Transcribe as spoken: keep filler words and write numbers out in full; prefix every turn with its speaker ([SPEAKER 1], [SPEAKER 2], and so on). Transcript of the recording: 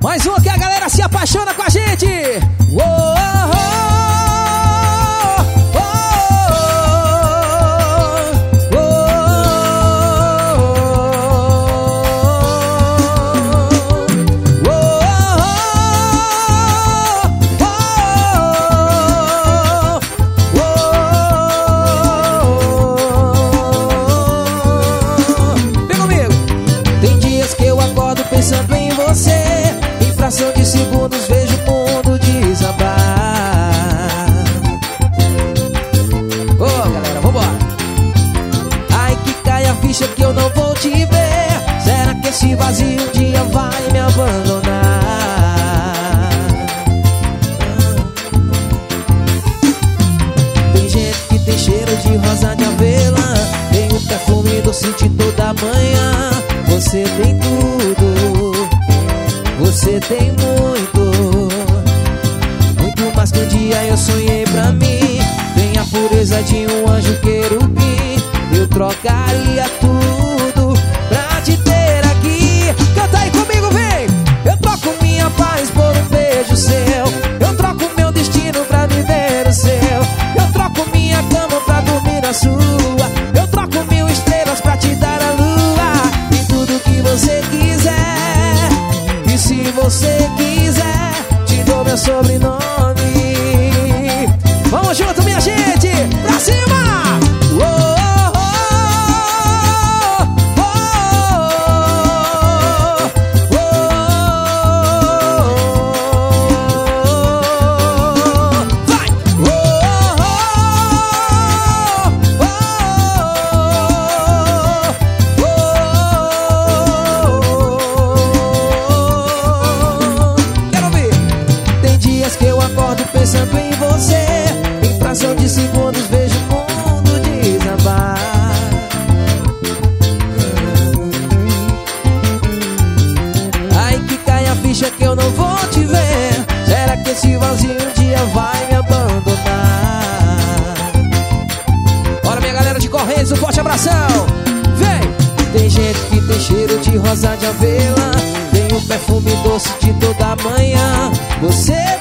[SPEAKER 1] Mais uma que a galera se apaixona com a gente. Uou, oh, oh, oh, oh, oh. Vem comigo. Tem dias que eu acordo pensando em você. Em fração de segundos vejo o mundo desabar. Ô, oh, galera, vambora. Ai, que cai a ficha que eu não vou te ver. Será que esse vazio um dia vai me abandonar? Tem gente que tem cheiro de rosa de avelã. Tem o perfume doce de toda manhã. Você tem tudo, você tem muito, muito mais que um dia eu sonhei pra mim. Tem a pureza de um anjo querubim. Eu trocaria tudo pra te ter aqui. Canta aí comigo, vem! Eu troco minha paz por um beijo seu. Eu troco meu destino pra viver o seu. Eu troco minha cama pra dormir na sua. Eu troco mil estrelas pra te dar a lua. E tudo que você quiser. E se você quiser, te dou meu sobrenome. Vamos junto, minha gente! Pra cima! Uou! Pensando em você, em fração de segundos vejo o mundo desabar. Ai, que cai a ficha que eu não vou te ver. Será que esse vazio um dia vai me abandonar? Bora, minha galera de Correios, um forte abração. Vem! Tem gente que tem cheiro de rosa de avelã. Tem o perfume doce de toda manhã. Você